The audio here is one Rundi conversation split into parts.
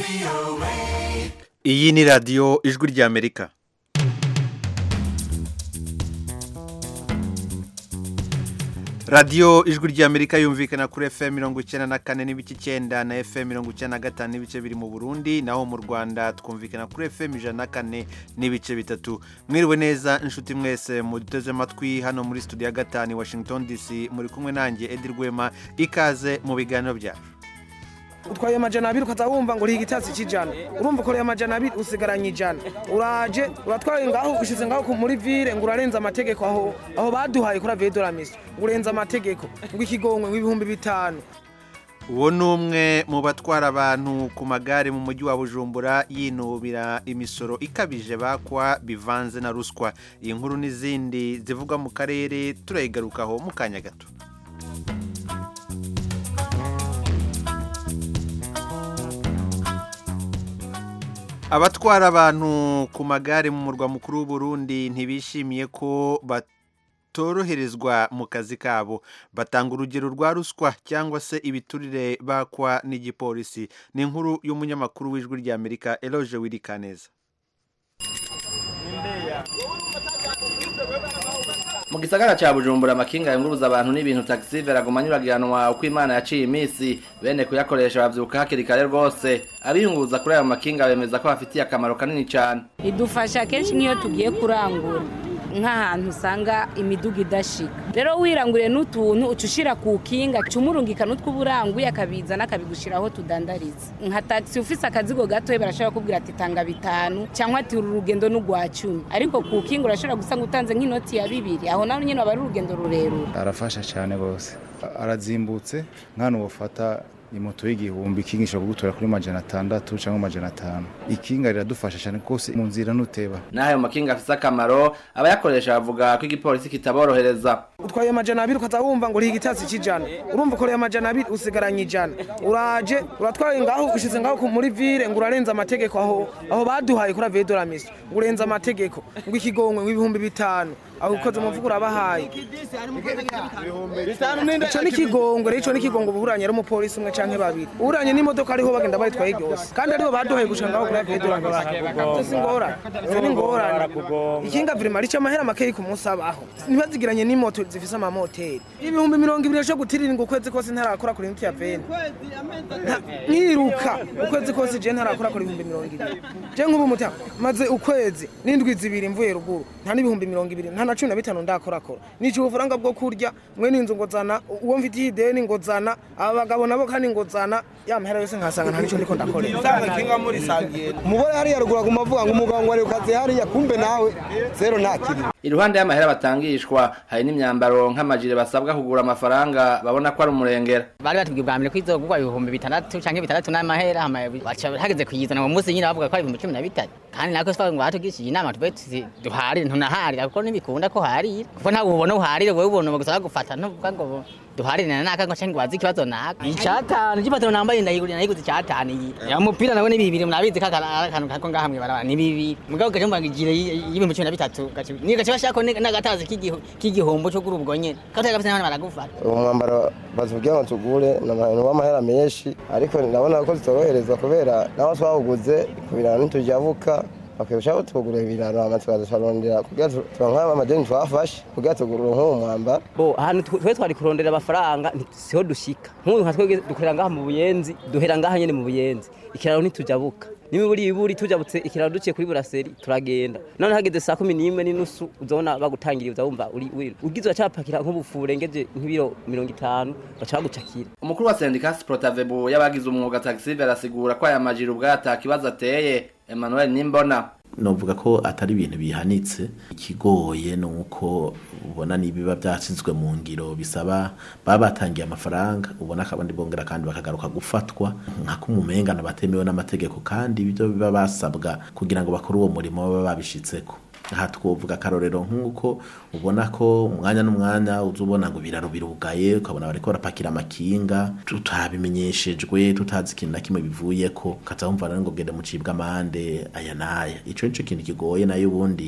Iyi ni radiyo ijwi ry'Amerika. radiyo ijwi ry'Amerika yumvikana kuri FM 94 n'ibice 9 na FM 95 n'ibice biri mu Burundi, naho mu Rwanda twumvikana kuri FM 104 n'ibice bitatu. Mwiriwe neza inshuti mwese muduteze amatwi hano muri studio ya gatanu Washington DC, muri kumwe nanjye Edi Rwema, ikaze mu biganiro byacu. Utwaye amajana 2 ukazawumva ngo riha igitasi kijana, urumva ko amajana 2 usigaranye ijana, uraje uratwaye ngaho ushize ngaho muri ville ngo urarenza amategeko aho baduhaye kuri Vedoramisi, urenza amategeko ngo ikigongwe nk'ibihumbi 5. Uwo numwe mu batwara abantu ku magare mu mujyi wa Bujumbura yinubira imisoro ikabije bakwa bivanze na ruswa. Iyi nkuru n'izindi zivuga mu karere turayigarukaho mu kanya gato. Abatwara abantu ku magare mu murwa mukuru w'u Burundi ntibishimiye ko batoroherezwa mu kazi kabo. Batanga urugero rwa ruswa cyangwa se ibiturire bakwa n'igipolisi. Ni inkuru y'umunyamakuru w'ijwi ry'Amerika Eloge Wirikaneza. Mu gisagara ca Bujumbura amakinga yunguruza abantu n'ibintu taxi veragomanyuragiranwa uko Imana yaciye imisi, bene kuyakoresha bavyuka hakiri kare rwose. Abiyunguruza kuri ayo makinga bemeza ko bafitiye akamaro kanini cyane. Idufasha kenshi niyo tugiye kurangura nk'ahantu usanga imiduga idashika. Rero wirangure n'utuntu ucushira ku kinga cumurungika n'utwuburanguye akabiza nakabigushiraho tudandariza. Nka taxi ufise akazigo gato barashobora kubwira ati tanga 5 cyangwa ati urugendo n'ugwa 10. Ariko ku kinga urashobora gusanga utanze nk'inoti ya 2. Aho naho nyine abari urugendo rurerure. Arafasha cyane gose. Arazimbutse nkano bufata imoto y'igihumbi kingisha kugutora kuri majana 6 cyangwa majana 5. Ikinga riradufasha cyane kose mu nzira nuteba. Naho makinga afise akamaro abayakoresha bavuga ko igipolisi kitaborohereza. Utwaye amajana 2 ukazawumva ngo riha igitasi kijana, urumva ko amajana 2 usigaranye ijana, uraje uratwaye ngaho ushize ngaho muri ville ngo urarenza amategeko aho baduhaye kuri Vedoramisi, urenza amategeko ngo ikigongwe nk'ibihumbi 5. Aho ukoze muvuga urabahaye ico n'ikigongwe buranye ari umupolisi umwe canke babiri, uranye n'imodoka ariho bagenda bayitwaye gyose kandi ariho baduhaye gushanga kuri Vedoramisi. Singora ikinga vrima rica amahera makeyi ku munsi abaho, ntibazigiranye n'imoto zifise amamoteri ibihumbi 200 cyo gutirira ngo ukwezi kose ntarakora kuri inti ya veni nkiruka ukwezi kose je ntarakora kuri ibihumbi 200. Je nk'ubu muta maze ukwezi n'indwi zibiri mvuye ruguru nta n'ibihumbi 200 nta na 15 ndakorakora nico ubufaranga bwo kurya mwe n'inzu ngozana uwo mfitiye ideni ngozana abagabo nabo kandi ngozana ya mahera yose nkasanga nta nico ndiko ndakorera sanga kinga muri sangiye mugore hari yarugura ku mavuga ngo umuganga wari ukaze hari yakumbe nawe zero nakiri. Iruhande y'amahera batangishwa hari n'imyambaro nk'amajire basabwa kugura amafaranga babona ko ari umurengera. Bari batubwiye bwa mbere kwizogurwa ibihumbi 6 canke 6 n'amahera hageze kuyizana mu munsi nyine bavuga ko ari 13. Kandi nako twa ngo batugishije inama tubetse duhari ntunahari kuko nibikunda ko hari kuko nta ubona uharire wewe ubona bagusaba gufata ntuvuga ngo duharire naka ngo cyangwa bazi kibazo naka icatanu gipatano nambaye ndayigurira nayiguze icatanu ya mupira nawe ni 2 mnabizi kakana kako ngahamwe baraba ni 2 mugabo gaje mbagijire y'ibihumbi 13 ni gace bashako n'agatazi k'igihombo cyo kurubwo nyene katari gafite n'abana baragufata. Umwambaro bazugira ngo tugure n'abantu b'amahera menshi, ariko ndabona ko zitoroherezwa kubera naho twawuguze kubirana n'itujabuka bakabashaho tugura ibiraro amatwaza sharondera kugira turanka amadeni twafashe kugira tugura nk'umwamba bo ahantu twe twari kurondera amafaranga siho dushika nk'uyu nka twege dukorera ngaha mu Buyenzi duhera ngaha nyene mu Buyenzi ikiraro ntitujabuka iburi tujabutse ikiraro duciye kuri Buraseri turagenda none hageze saa 11:30 uzabona bagutangiriye uzabumva uri ugizwe cyapakira nk'ubufurengeje nk'ibiro 50 bacagucakira. Umukuru wa Syndicat Protavebu yabagize umwuga taxi barasigura ko aya majiri ubwata kibazo ateye. Emmanuel Nimbona novuga ko atari ibintu bihanitse, ikigoye nuko ubona nibiba byatsinzwe mu ngiro bisaba babatangiye amafaranga ubona kabandi bongera kandi bakagaruka gufatwa nka kumumengana batemewe n'amategeko kandi ibyo biba basabwa kugira ngo bakore uwo murimo baba babishitseko. Aha twovuga karorero nk'uko ubona ko umwanya n'umwanya uzubona ngo biraro birugaye ukabona bariko barapakira amakinga tutabimenyeshejwe tutazi ikintu na kimwe bivuye ko kazamva ngo gende mucibwa amande aya naya. Ico nico kintu kigoye nayo ubundi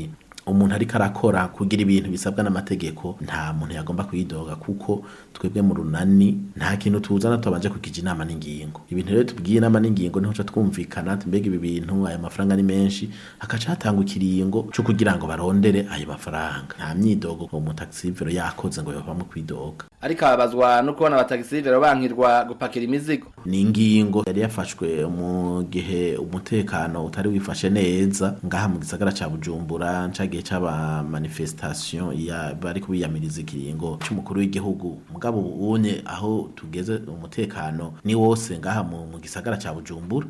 umuntu ariko arakora kugira ibintu bisabwa n'amategeko nta muntu yagomba kuyidoga kuko twebwe mu runani nta kintu tuzana tubanje kukija inama n'ingingo ibintu rero tubwiye inama n'ingingo niho twumvikana mbega ibi bintu aya mafaranga ni menshi hakaca hatanga ikiringo cyo kugira ngo barondere ayo mafaranga nta myidogo ngo mu taxivero yakoze ngo yova mu kwidoga ariko abazwa no kubona abataxivero bankirwa gupakira imizigo ni ingingo yari yafashwe mu gihe umutekano utari wifashe neza ngaha mu gisagara ca Bujumbura ncagiye c'aba manifestation ya bari kubiyamiriza ikiringo c'umukuru w'igihugu mugabo ubunye aho tugeze umutekano ni wose ngaha mu gisagara ca Bujumbura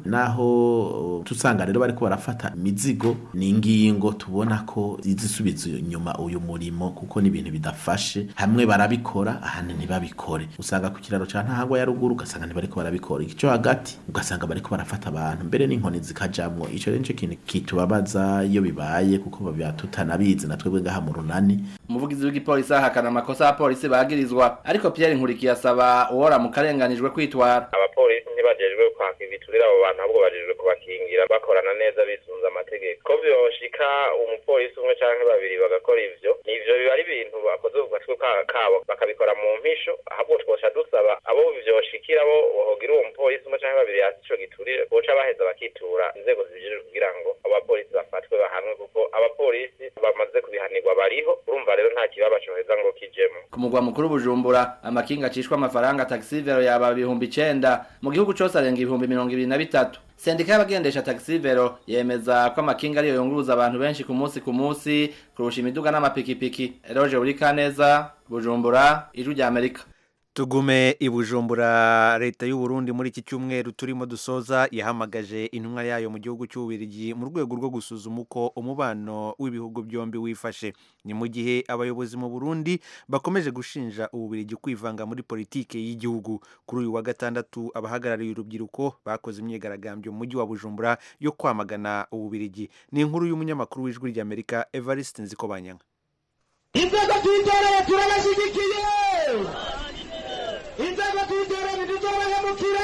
naho tusanga rero bari ko barafata imizigo ni ingingo tubona ko izisubiza inyuma uyu murimo kuko ni ibintu bidafashe hamwe barabikora ahandi ntibabikore usanga ku kiraro ca Ntahangwa ya ruguru ugasanga ntibariko barabikora ico hagati ugasanga bariko barafata abantu mbere n'inkoni zikajamwo ico rero kintu kitubabaza iyo bibaye kuko babyatutanabizi natwebwe ngaha mu runani umuvugizi w'igipolisi ahakana amakosa abapolisi bagirizwa ariko Pierre Nkurikiye asaba uwora mu karenganijwe kwitwara abapolisi ntibajejwe kwaka ibiturira abo bantu ahubwo bajejwe kubakingira bakorana neza bisunza amategeko ko byoshika umupolisi umwe canke babiri bagakora ivyo nivyo biba ari ibintu bakoze ku gatwe kabo bakabikora mu mpisho ahubwo twosha dusaba abo bivyoshikira bo hogira uwo mupolisi umwe canke babiri hasi ico giturire boca baheza bakitura inzego zijejwe kugira ngo abapolisi bafatwe bahanwe kuko abapolisi bamaze kubihanirwa bariho urumva rero nta kibaba coheza ngo kijemo ku mugwa mukuru Bujumbura amakinga acishwa amafaranga taxivero yaba 9,000 mu gihugu cose arenga 23,000 Sendika y'abagendesha taxivero yemeza ko amakinga ariyo yunguruza abantu benshi ku munsi kurusha imiduga n'amapikipiki Roger Urikaneza Bujumbura Ijwi rya Amerika Tugume i Bujumbura leta y'u Burundi muri iki cyumweru turimo dusoza yahamagaje intumwa yayo mu gihugu cy'Ububirigi mu rwego rwo gusuzuma uko umubano w'ibihugu byombi wifashe ni mu gihe abayobozi mu Burundi bakomeje gushinja Ububirigi kwivanga muri politike y'igihugu kuri uyu wa gatandatu abahagarariye urubyiruko bakoze imyigaragambyo mu mujyi wa Bujumbura yo kwamagana Ububirigi ni inkuru y'umunyamakuru w'Ijwi rya Amerika Evariste Nzikobanyanga Inzego tutoreye turabashigikiye Inzego tutoreye ntituzobahemukira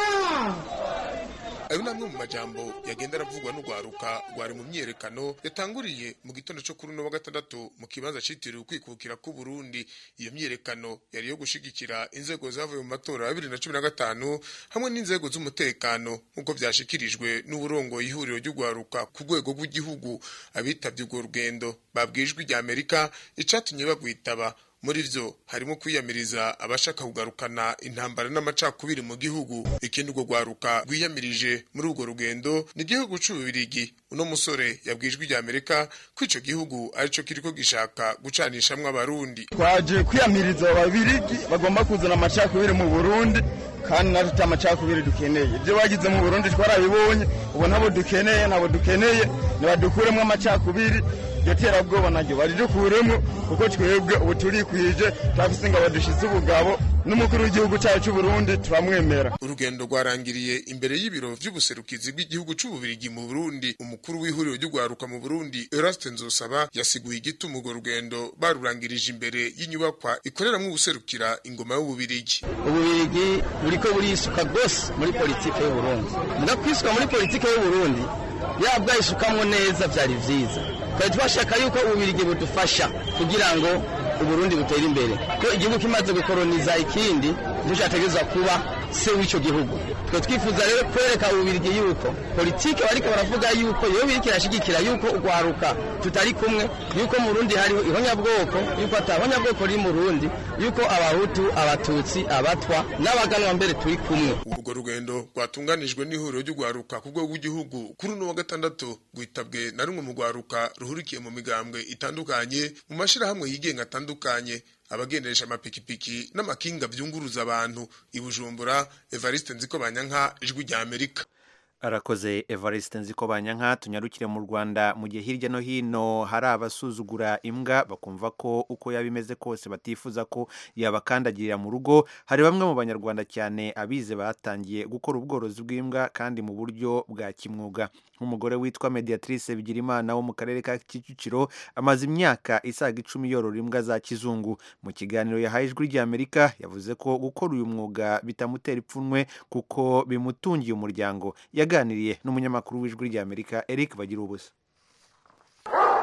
ayo namwe mu majambo yagenda aravugwa n'ugwaruka rwari mu myerekano yatanguriye mu gitondo cyo kuri no wa gatandatu mu kibanza citiriwe kwikukira ku Burundi iyo myerekano yari yo gushigikira inzego zavuye mu matora ya 2015 hamwe n'inzego z'umutekano nkuko byashikirijwe n'uburongo ihuriro ry'ugwaruka ku rwego rw'igihugu abitavye urwo rugendo babwijwe rya Amerika icatumye bagwitaba muri vyo harimo kwiyamiriza abashaka kugarukana intambara n'amacakubiri mu gihugu ikindi urwo rwaruka rwiyamirije muri urwo rugendo ni igihugu c'Ububirigi uno musore yabwijwe rya Amerika ko ico gihugu arico kiriko gishaka gucanishamwe abarundi twaje kwiyamiriza ababirigi bagomba kuzana amacakubiri mu Burundi kandi natwe amacakubiri dukeneye ibyo bagize mu Burundi twarabibonye ubu ntabo dukeneye nibadukuremo amacakubiri yotera bwoba najyo bari dukuremo kuko twebwe ubu turikwije twafise ngo badushize ubugabo n'umukuru w'igihugu cyacu cy'u Burundi turamwemera urugendo rwarangiriye imbere y'ibiro vy'ubuserukizi bw'igihugu c'Ububirigi mu Burundi umukuru w'ihuriro ry'ugwaruka mu Burundi Eraste Nzosaba yasiguye igituma urwo rugendo barurangirije imbere y'inyubakwa ikoreramwe ubuserukira ingoma y'Ububirigi Ububirigi buriko burisuka gose muri politike y'u Burundi muga kwisuka muri politike y'u Burundi yabwa isukamwo neza byari vyiza kandi twashaka yuko Ububirigi budufasha kugira ngo Uburundi butera imbere ko igihugu kimaze gukoroniza ikindi dushategezwa kuba se w'ico gihugu twe twifuza rero kwereka Ububirigi yuko politike bariko baravuga yuko yo biriko irashigikira yuko ugwaruka tutari kumwe yuko mu Burundi hari ihonyabwoko yuko atabonyabwoko ri mu Burundi yuko abahutu abatutsi abatwa n'abaganwa mbere turi kumwe urwo rugendo rwatunganijwe n'ihuriro ry'ugwaruka ku rwego rw'igihugu kuri no wa gatandatu gwitabwe na rumwe mu gwaruka ruhurikiye mu migambwe itandukanye mu mashira hamwe yigenga atandukanye abagendesha amapikipiki n'amakinga byunguruza abantu i Bujumbura Evariste Nzikobanyanga Ijwi rya Amerika arakoze Evariste Nzikobanyanga tunyarukire mu Rwanda mu gihe hirya no hino hari abasuzugura imbwa bakumva ko uko yabimeze kose batifuza ko yabakandagirira mu rugo hari bamwe mu banyarwanda cyane abize batangiye gukora ubworozi bw'imbwa kandi mu buryo bwa kimwuga nk'umugore witwa Mediatrice Bigirimana wo mu karere ka Kicukiro amaze imyaka isaga 10 yorora imbwa za kizungu mu kiganiro yahaye Ijwi rya Amerika yavuze ko gukora uyu mwuga bitamutera ipfunwe kuko bimutungiye umuryango yaganiriye n'umunyamakuru w'Ijwi rya Amerika Eric Bagirubusa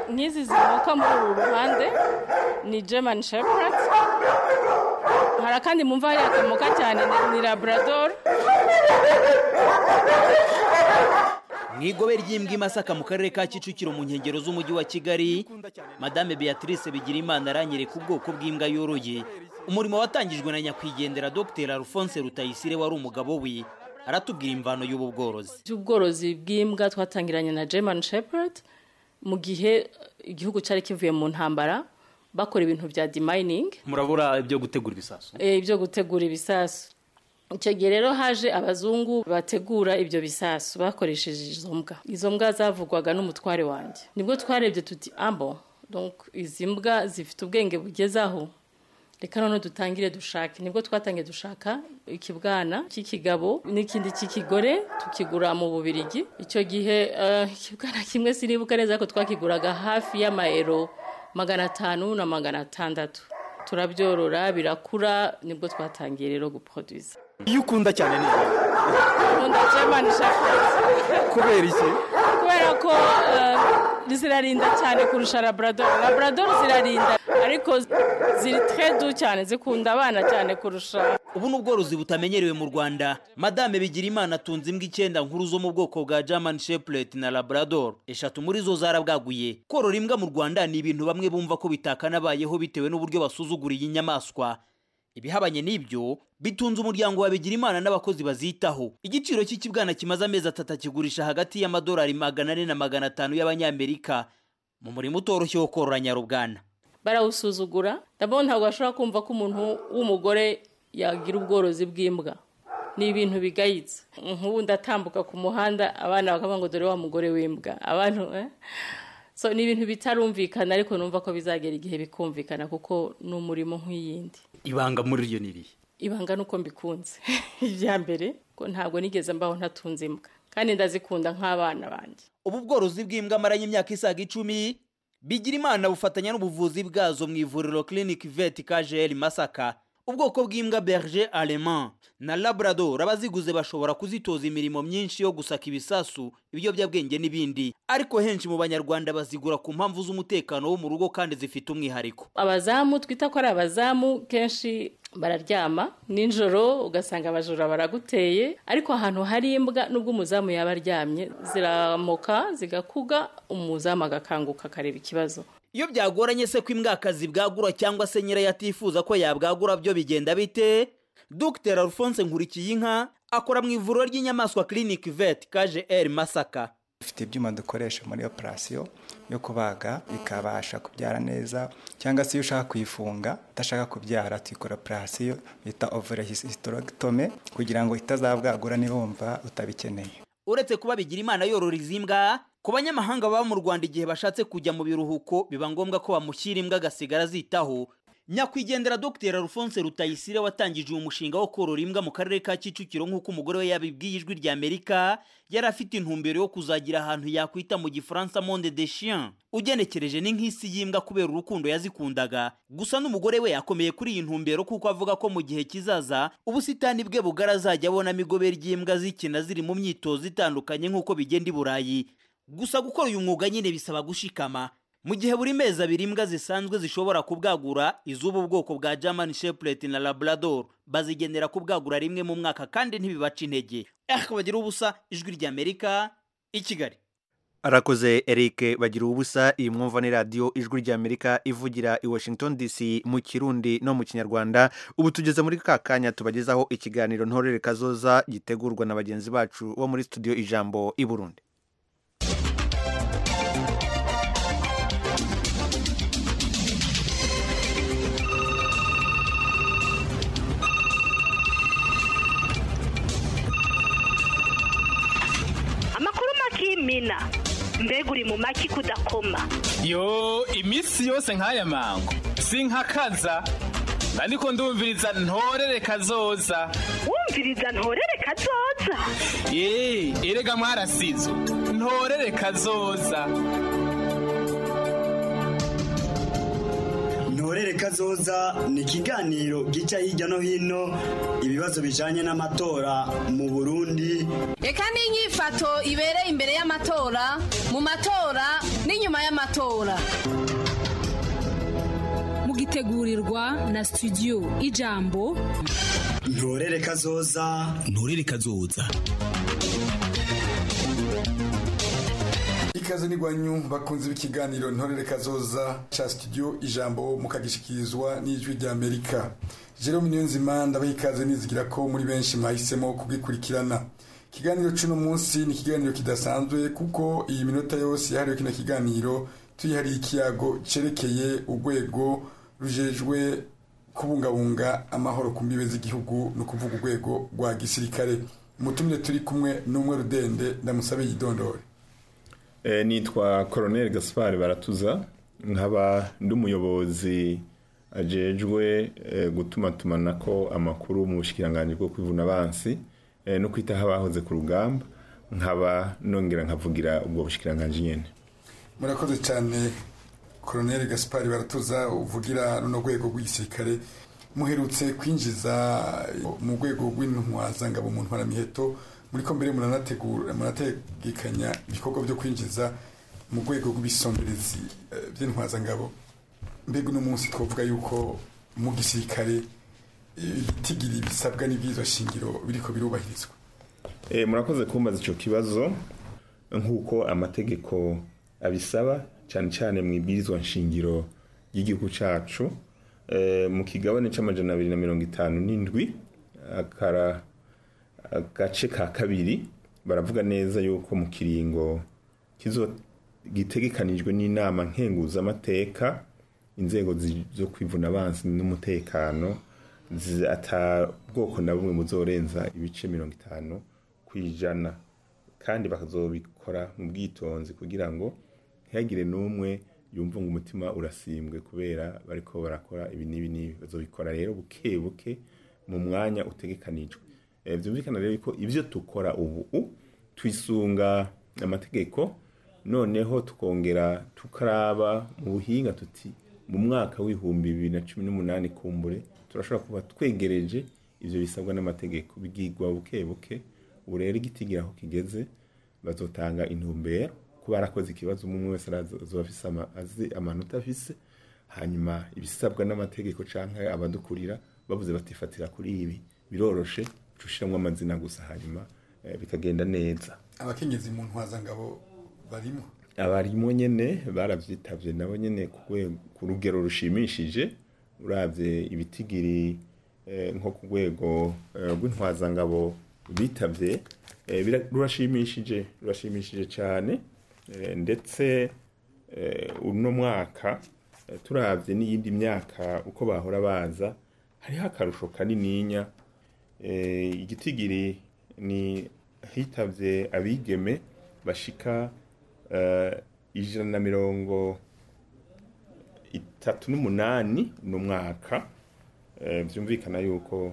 nk'izi zimuka muri uru ruhande ni German Shepherd, hari kandi mumva hari akamoka cyane ni Labrador. Mwigobe ry'imbwa i Masaka mu karere ka Kicukiro mu nkengero z'umujyi wa Kigali, Madame Beatrice Bigirimana aranyereka ubwoko bw'imbwa yoroye. Umurimo watangijwe na nyakwigendera Dr. Alphonse Rutayisire wari umugabo we, aratubwira imvano y'ubu bworozi. Ubworozi bw'imbwa twatangiranye na German Shepherd mu gihe igihugu cyari kivuye mu ntambara, bakora ibintu bya demining. Murabura ibyo gutegura ibisasu? Ibyo gutegura ibisasu. Icyo gihe rero haje abazungu bategura ibyo bisasu bakoresheje izo mbwa. Izo mbwa zavugwaga n'umutware wanjye. Nibwo twarebye tuti ambo, donc izi mbwa zifite ubwenge bugezaho. Reka none dutangire dushaka. Nibwo twatangiye dushaka ikibwana cy'ikigabo n'ikindi cy'ikigore tukigura mu Bubiligi. Icyo gihe ikibwana kimwe sinibuka neza ko twakiguraga hafi y'amaero 500 na 600. Turabyorora birakura, nibwo twatangiye rero guproduce. Iyo ukunda cyane ni ukunda German Shepherd. Kubera iki? Kubera ko zirarinda cyane kurusha Labrador. Labrador zirarinda ariko ziri très doux cyane, zikunda abana cyane kurusha. Ubu n'ubworozi butamenyerewe mu Rwanda. Madame Bigirimana atunze imbwa 9 nkuru zo mu bwoko bwa German Shepherd na Labrador. 3 muri zo zarabwaguye. Korora imbwa mu Rwanda ni ibintu bamwe bumva ko bitakanabayeho bitewe n'uburyo basuzuguriye inyamaswa. Ibihabanye n'ibyo bitunze umuryango wa Bigirimana n'abakozi bazitaho. Igiciro cy'ikibwana kimaze amezi 3 kigurisha hagati y'amadolari 400 na 500 y'abanyamerika mu murimo utoroshye wo korora nyarubwana. Barawusuzugura. Ndabona ntabwo ashobora kumva ko umuntu w'umugore yagira ubworozi bw'imbwa. Ni ibintu bigayitse. Nk'ubu ndatambuka ku muhanda abana bakavuga ngo dore wa mugore w'imbwa. Abantu so ni ibintu bitarumvikana, ariko numva ko bizagera igihe bikumvikana kuko ni umurimo nk'iyindi. Ibanga muri iyo niri? Ibanga nuko mbikunze. Ibya mbere ko ntabwo nigeze mbaho ntatunze imbwa, kandi ndazikunda nk'abana banje. Ubu bworozi bw'imbwa maranye imyaka isaga 10, Bigirimana bufatanya n'ubuvuzi bwazo mu ivuriro Clinic Vet KGL Masaka. Ubwoko bw'imbwa Berger Allemand na Labrador abaziguze bashobora kuzitoza imirimo myinshi yo gusaka ibisasu, ibiyobyabwenge n'ibindi, ariko henshi mu Banyarwanda bazigura ku mpamvu z'umutekano wo mu rugo kandi zifite umwihariko. Abazamu twita ko ari abazamu kenshi bararyama ninjoro ugasanga abajura baraguteye, ariko ahantu hari imbwa nubwo umuzamu yaba aryamye ziramoka zigakuga, umuzamu agakanguka akareba ikibazo. Iyo byagoranye se ko imbwakazi bwagura cyangwa se nyirayo atifuza ko yabwagura, byo bigenda bite? Dr. Alphonse Nkurikiyinka akora mu ivuriro ry'inyamaswa Clinic Vet KGL Masaka. Dufite ibyuma dukoresha muri operation yo kubaga bikabasha kubyara neza, cyangwa se iyo ushaka kuyifunga utashaka kubyara tukora operation bita ovulohysterectomy kugira ngo itazabwagura niba wumva utabikeneye. Uretse kuba Bigirimana yorora izimbwa, ku banyamahanga baba mu Rwanda igihe bashatse kujya mu biruhuko biba ngombwa ko bamushyira imbwa gasigara zitaho. Nyakwigendera Dr. Alphonse Rutayisire watangije umushinga wo korora imbwa mu karere ka Kicukiro nk'uko umugore we yabibwiye Ijwi rya Amerika, yari afite intumbero yo kuzagira ahantu yakwita mu Gifaransa monde des chiens, ugenekereje ni nk'isi y'imbwa kubera urukundo yazikundaga. Gusa n'umugore we yakomeye kuri iyi ntumbero kuko avuga ko mu gihe kizaza ubusitani bwe bugarazajya abona migobe ry'imbwa zikina ziri mu myitozo itandukanye nk'uko bigenda i Burayi. Gusa gukora uyu mwuga nyine bisaba gushikama. Mu gihe buri mezi 2 imbwa zisanzwe zishobora kubwagura, izubu bwoko bwa German Shepherd na Labrador bazigenera kubwagura rimwe mu mwaka kandi ntibibaca intege. Bagira ubusa, Ijwi rya Amerika, i Kigali. Arakoze Eric Bagira ubusa. Iyi mwumva ni radio Ijwi rya Amerika ivugira i Washington DC mu Kirundi no mu Kinyarwanda. Ubu tugeze muri kakanya tubagezaho ikiganiro Ntorere Kazoza gitegurwa na bagenzi bacu bo muri studio Ijambo i Burundi. Mina mbega uri mu maki kudakoma. Yo imisi yose nk'aya mango sinkakaza, ariko ndumviriza Ntorere Kazoza. Wumviriza Ntorere Kazoza? Erega mwarasizo Ntorere Kazoza. Ntorere ntorere kazoza ni ikiganiro gica hirya no hino ibibazo bijanye n'amatora mu Burundi reka n'inyifato ibereye imbere y'amatora mu matora n'inyuma y'amatora mugitegurirwa na studio Ijambo ntorere kazoza ikaze n'igwanyu bakunze b'ikiganiro ntorere kazoza ca studio Ijambo mukagishikirizwa n'ijwi rya Amerika. Jerome Niyonzima ndabaha ikaze nizigira ko muri benshi mwahisemo kugikurikirana. Ikiganiro c'uno munsi ni ikiganiro kidasanzwe kuko iyi minota yose yahariwe kino kiganiro tuyihariye ikiyago cerekeye urwego rujejwe kubungabunga amahoro ku mbibe z'igihugu no kuvuga urwego rwa gisirikare. Umutumire turi kumwe n'umwe Rudende ndamusabe yidondore. Nitwa Colonel Gaspard Baratuza nkaba ndumuyobozi ajejwe gutumatumanako amakuru mu bushikiranganje bwo kwivuna abansi no kwita habahoze ku rugamba nkaba nongera nkavugira ubwo bushikiranganje nyene. Murakoze cyane Colonel Gaspard Baratuza uvugira no rwego rw'igisirikare muherutse kwinjiza mu rwego rw'intwazangabo mu ntwara miheto muri ko mbere munategekanya ibikorwa byo kwinjiza mu rwego rw'ibisomberezi by'intwazangabo. Mbega uno munsi twavuga yuko mu gisirikare ibitigiri bisabwa n'ibyizo shingiro biriko birubahirizwa. Murakoze kumbaza ico kibazo nkuko amategeko abisaba cyane cyane mu ibwirizwa nshingiro y'igihugu cacu mu kigabane c'amajana 257 agace ka kabiri baravuga neza yuko mu kiringo gitegekanijwe n'inama nkenguza amateka inzego zo kwivuna abansi n'umutekano ata bwoko na bumwe muzorenza ibice 50 kwijana kandi bakazobikora mu bwitonzi kugira ngo ntihagire n'umwe yumva ngo umutima urasimbwe kubera bariko barakora ibi n'ibi bazobikora rero buke buke mu mwanya utegekanijwe. Byumvikana rero ko ivyo tukora ubu twisunga amategeko noneho tukongera tukaraba mu buhinga tuti mu mwaka w'ihumbi 2018 kumbure turashobora kuba twegereje ivyo bisabwa n'amategeko bigirwa buke buke. Ubu rero igitigira aho kigeze bazotanga intumbero kuba arakoze ikibazo umwe wese azofisa amanota afise hanyuma ibisabwa n'amategeko canke abadukurira bavuze batifatira kuri ibi biroroshe cushiramwe amazina gusa hanyuma bikagenda neza. Abakenyezi mu ntwazangabo barimo abarimo nyene baravyitavye nabo nyene ku rugero rushimishije uravye ibitigiri nko ku rwego rw'intwazangabo bitavye rurashimishije cyane ndetse uno mwaka turavye n'iyindi myaka uko bahora baza hariho akarusho kanininya. Igitigiri ni hitavye abigeme bashika 138 no mwaka. Byumvikana yuko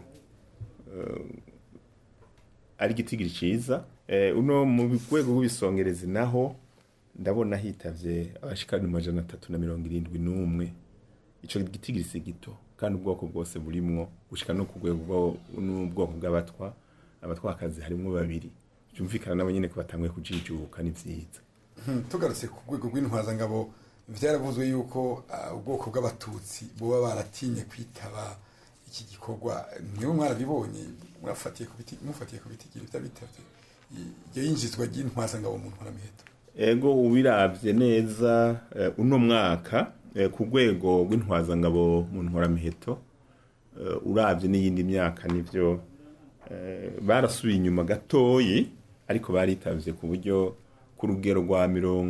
ari gitigiri ciza. Uno mu rwego rw'ibisongerezi naho ndabona hitavye abashika 371. Ico gitigiri si gito kandi ubwoko bwose burimwo gushika no ku rwego n'ubwoko bw'abatwakazi harimwo babiri. Byumvikana nabo nyene ko batangwe kujijuka ni vyiza. Tugarutse ku rwego rw'intwazangabo vyaravuzwe yuko ubwoko bw'abatutsi boba baratinye kwitaba iki gikorwa. Niyo mwarabibonye mufatiye ku bitigiri by'abitavye iyo yinjizwa ry'intwazangabo mu ntwara miheto. Ego ubiravye neza uno mwaka ku rwego rw'intwazangabo mu ntwara miheto uravye n'iyindi myaka nivyo barasubiye inyuma gatoyi ariko baritavye ku buryo ku rugero rwa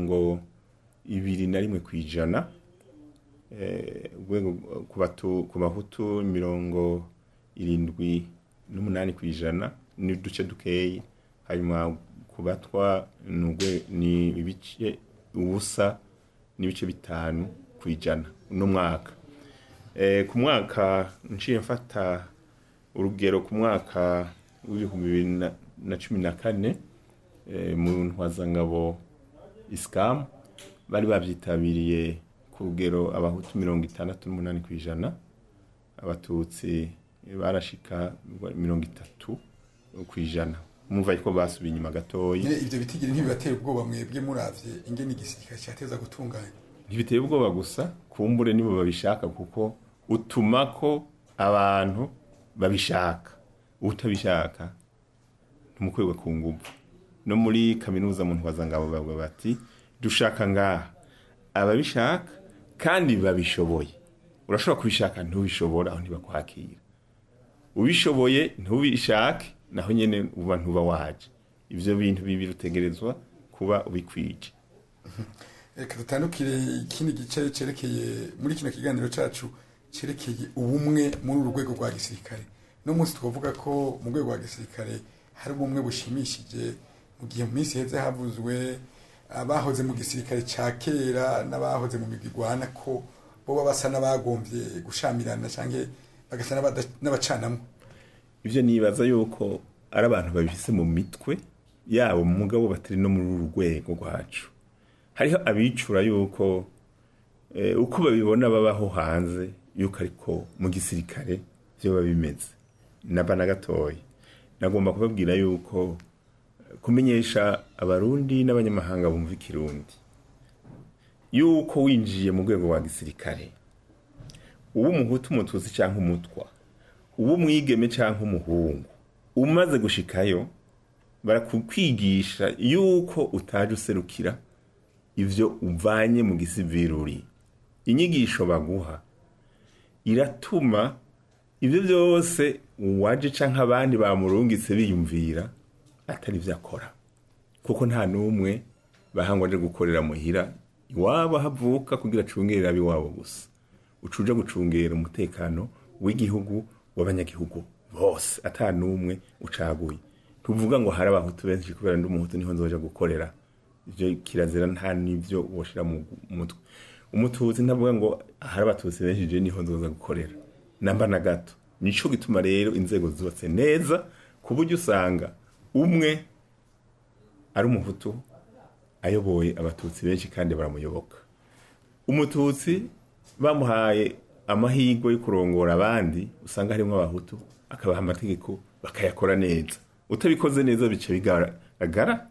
21 kwijana. Urwego ku bahutu 78 kwijana ni duce dukeyi hanyuma ku batwa ni ibice ubusa n'ibice 5 kwijana uno mwaka. Ku mwaka nciye mfata urugero ku mwaka w'2014 mu ntwazangabo iskam bari bavyitabiriye ku ku rugero abahutu 68%, abatutsi barashika 30%. Mumva ko basubiye inyuma gatoyi. Ivyo bitigiri ntibibateye ubwoba mwebwe muravye ingene igisirikare cyateza gutunganya? Ntibiteye ubwoba gusa, kumbure nibo babishaka kuko utuma ko abantu babishaka. Utabishaka ntumukwegwe ku nguvu. No muri kaminuza muntu bazangabo bavuga bati dushaka ngaha ababishaka kandi babishoboye. Urashobora kubishaka ntubishobora aho ntibakwakira. Ubishoboye ntubishake naho nyene uba ntuba waje. Ivyo bintu bibiri utegerezwa kuba ubikwije. Reka dutandukire ikindi gice cerekeye muri kino kiganiro cacu cerekeye ubumwe muri urwego rwa gisirikare. No munsi twavuga ko mu rwego rwa gisirikare hari ubumwe bushimishije mu gihe mu minsi heze havuzwe abahoze mu gisirikare ca kera n'abahoze mu migigwana ko bo basa n'abagombye gushamirana canke bagasa n'abacanamwe. Ivyo nibaza yuko ari abantu babifise mu mitwe yabo mu mugabo batari no muri urwego rwacu. Hariho abicura yuko uko babibona babaho hanze yuko ariko mu gisirikare byo babimeze. Nabana gatoyi nagomba kubabwira yuko kumenyesha abarundi n'abanyamahanga bumva ikirundi yuko winjiye mu rwego rwa gisirikare ubu umuhutu umututsi canke umutwa ubu mwigeme canke umuhungu umaze gushikayo barakukwigisha yuko utaje userukira ivyo uvanye mu gisiviruri. Inyigisho baguha iratuma ivyo byose uwaje canke abandi bamurungitse biyumvira atari vyo akora, kuko nta numwe bahangwa aje gukorera muhira iwabo havuka kugira acungerera abiwabo gusa. Ucuja gucungera umutekano w'igihugu w'abanyagihugu bose ata numwe ucaguye. Tuvuga ngo hari abahutu benshi kubera ndi umuhutu niho nzoja gukorera, ivyo kirazira nta nivyo woshira mu mutwe. Umututsi ntavuga ngo hari abatutsi benshi je niho nzoza gukorera, namba na gato. Nico gituma rero inzego zubatse neza kuburyo usanga umwe ari umuhutu ayoboye abatutsi benshi kandi baramuyoboka. Umututsi bamuhaye amahirwe yo kurongora abandi usanga harimo abahutu akabaha amategeko bakayakora neza. Utabikoze neza bice bigaragara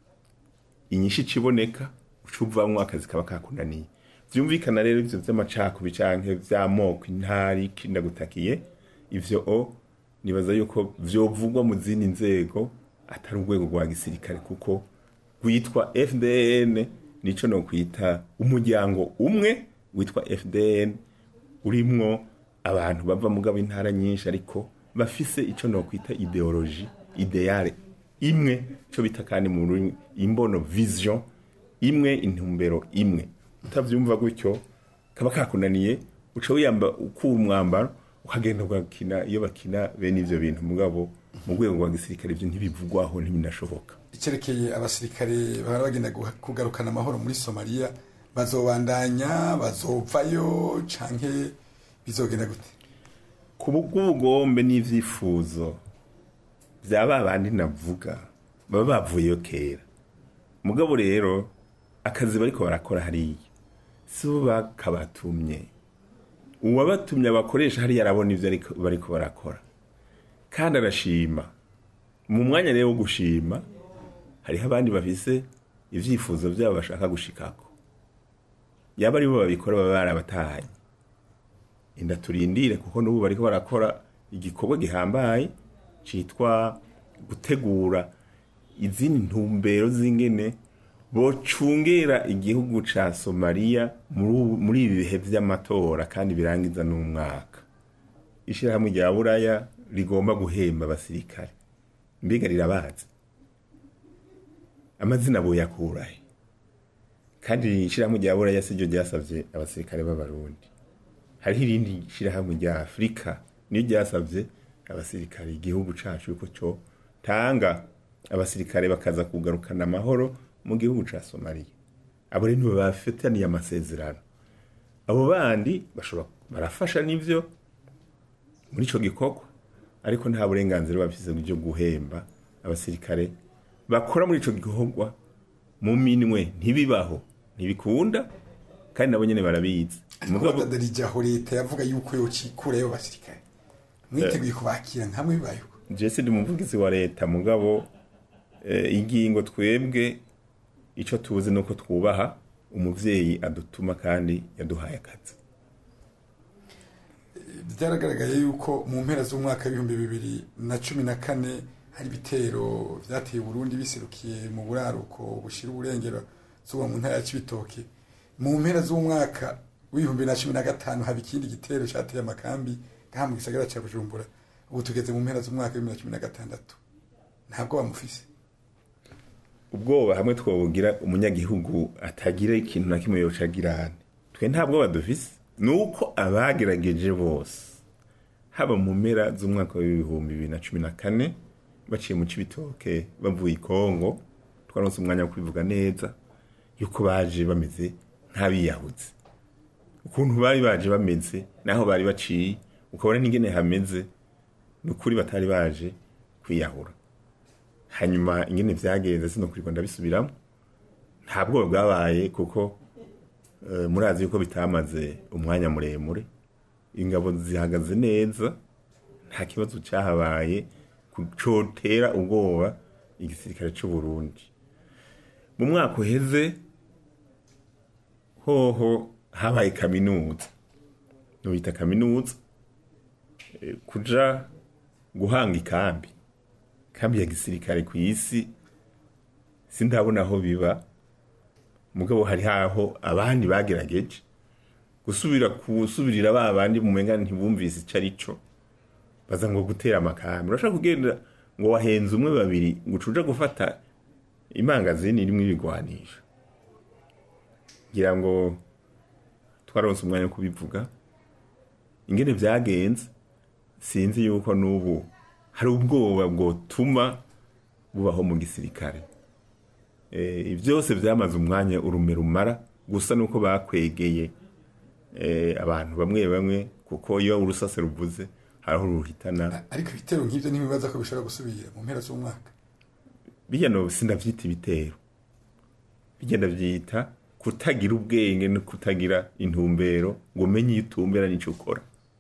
inyishi ciboneka ucuvamwe akazi kaba kakunaniye. Vyumvikana rero ivyo vy'amacako bicanke vy'amoko intari kindagutakiye ivyo nibaza yuko vyovugwa mu zindi nzego atari urwego rwa gisirikare, kuko witwa FDN nico no kwita umuryango umwe witwa FDN urimwo abantu bava mugabo intara nyinshi ariko bafise ico no kwita ideology ideale imwe cyo bita kandi mu imbono vision imwe intumbero imwe. Utavyumva gutyo kaba kakunaniye uco wiyamba ukumwambaro ukagenda ugakina iyo bakina bene ivyo bintu mugabo mu rwego rwa gisirikare ivyo ntibivugwaho ntibinashoboka. Icerekeye abasirikare bagenda kugarukana amahoro muri Somalia bazobandanya bazovayo canke bizogenda gute? Ku bugombe n'ivyifuzo vyaba bandi navuga baba bavuyeyo kera, mugabo rero akazi bariko barakora hariya sibo bakabatumye. Uwabatumye abakoresha hari yarabona ivyo bariko barakora kandi arashima. Mu mwanya rero wo gushima hariho abandi bafise ivyifuzo vyabo bashaka gushikako, yaba ari bo babikora baba barabatahanye. Inda turindire kuko n'ubu bariko barakora igikorwa gihambaye citwa gutegura izindi ntumbero zingene bocungera igihugu ca Somalia muri ibi bihe vy'amatora kandi birangiza n'umwaka. Ishirahamwe rya Buraya rigomba guhemba abasirikare, mbega rirabazi amazina bo yakurahe? Kandi ishirahamwe rya Buraya siryo ryasavye abasirikare b'abarundi. Hariho irindi shirahamwe rya Afrika niyo ryasavye abasirikare igihugu cacu yuko cyo tanga abasirikare bakaza kugarukana amahoro mu gihugu ca Somalia. Abo rero nibo bafitaniye amasezerano. Abo bandi bashobora barafasha n'ivyo muri ico gikorwa ariko nta burenganzira bafise byo guhemba abasirikare bakora muri ico gikorwa mu minwe. Ntibibaho, ntibikunda kandi nabo nyene barabizi mugabo dadarijaho leta yavuga yuko yocikureyo basirikare mwiteguye kubakira nkamwe bibayo Jesse ndi umuvugizi wa leta mugabo ingingo twebwe ico tuzi nuko twubaha umuvyeyi adutuma kandi yaduhaye akazi. Byaragaragaye yuko mu mpera z'umwaka w'ibihumbi 2014 hari bitero vyateye Burundi biserukiye mu buraruko bushira uburengero zuba mu ntara ya Cibitoke. Mu mpera z'umwaka w'ibihumbi 2015 haba ikindi gitero cyateye amakambi ngaha mu gisagara ca Bujumbura. Ubu tugeze mu mpera z'umwaka wa 2016 ntabwo bamufise ubwoba hamwe twobugira umunyagihugu atagira ikintu na kimwe yocagirane twe ntabwo badufise nuko abagerageje bose haba mu mpera z'umwaka wa 2014 baciye mu Cibitoke bavuye Kongo twaronse umwanya wo kubivuga neza yuko baje bameze nk'abiyahuze ukuntu bari baje bameze naho bari baciye ukabona n'ingene hameze nukuri batari baje kwiyahura hanyuma ingene vyagenze sino kuri Rwanda bisubiramo ntabwo bwabaye kuko murazi yuko bitamaze umwanya muremure ingabo zihagaze neza nta kibazo cyahabaye kucotera ubwoba igisirikare cy'u Burundi mu mwaka uheze hoho habaye kaminuza no bita kaminuza kuja guhanga ikambi ya gisirikare ku isi sindabona aho biba mugabo hari haho abandi bagerageje gusubirira babandi mu menga ntibumvise icarico baza ngo gutera amakambi urashaka kugenda ngo wahenze umwe babiri ngo ucuja gufata imangazini irimo ibigwanisha ngira ngo twaronse umwanya wo kubivuga ingene vyagenze sinzi yuko nubu hari ubwoba bwotuma bubaho mu gisirikare byose byamaze umwanya urume rumara gusa nuko bakwegeye abantu bamwe kuko iyo urusase ruvuze haraho ruhitana ariko ibitero nk'ibyo ntibibaza ko bishobora gusubira mu mpera z'umwaka bijyano sindavyita ibitero bigenda vyita kutagira ubwenge no kutagira intumbero ngo menye itumbera n'ico ukora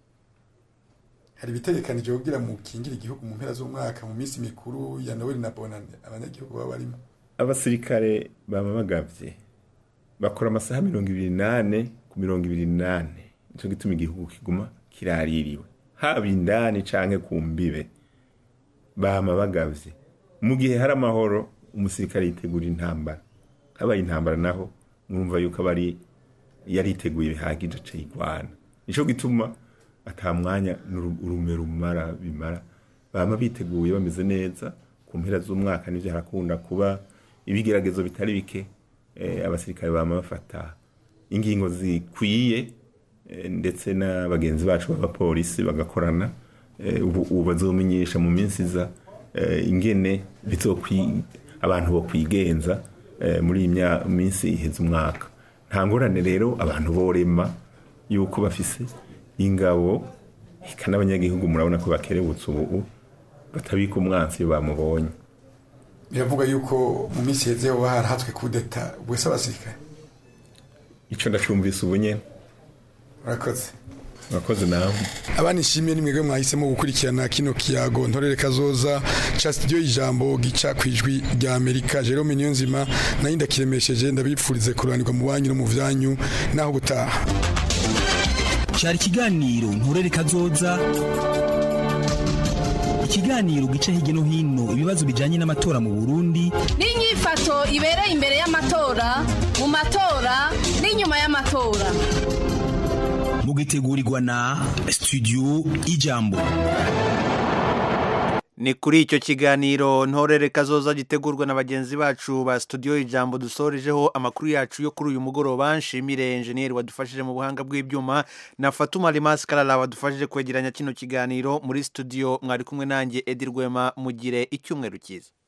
hari bitegekanije kugira mu kingira igihugu mu mpera z'umwaka mu minsi mikuru ya Noel na Bonane abanyagihugu baba barimo abasirikare bamabagavye bakora amasaha 28 ku 28 nico gituma igihugu kiguma kiraririwe haba indani canke ku mbibe bamabagavye mu gihe hari amahoro umusirikare yitegura intambara habaye intambara naho mwumva yuko bari yariteguye bihagije cayigwana nico gituma atamwanya urume rumara bimara bama biteguye bameze neza ku mpera z'umwaka n'ivyo harakunda kuba ibigeragezo bitari bike abasirikare bama bafata ingingo zikwiye ndetse n'abagenzi bacu b'abapolisi bagakorana ubu bazomenyesha mu minsi za ingene abantu bo kwigenza muri minsi iheze umwaka nta ngorane rero abantu borema yuko bafise ingabo kana abanyagihugu murabona ko bakerebutse ubu batabika umwansi bamubonye biravuga yuko mu minsi heze ho harahatswe kudeta bwese abasirikare ico ndacumvise ubu nyene Murakoze nawe abanishimiye nimwebwe mwahisemo gukurikirana kino kiyago ntorere kazoza ca studio ijambo gica kwijwi rya Amerika Jerome Niyonzima nayo ndakiremesheje ndabipfurize kuranirwa mu banyu no mu vyanyu naho gutaha cyari kiganiro ntorere kazoza ikiganiro gica hirya no hino ibibazo bijanye n'amatora mu Burundi n'inyifato ibereye imbere y'amatora mu matora n'inyuma y'amatora mugitegurirwa na studio ijambo ni kuri icyo kiganiro ntorere kazoza gitegurwa na bagenzi bacu ba studio ijambo dusorejeho amakuru yacu yo kuri uyu mugoroba nshimire engineer wadufashije mu buhanga bw'ibyuma na Fatuma Limas Kalala wadufashije kwegeranya kino kiganiro muri studio mwari kumwe nanjye Edir Rwema mugire icyumweru cyiza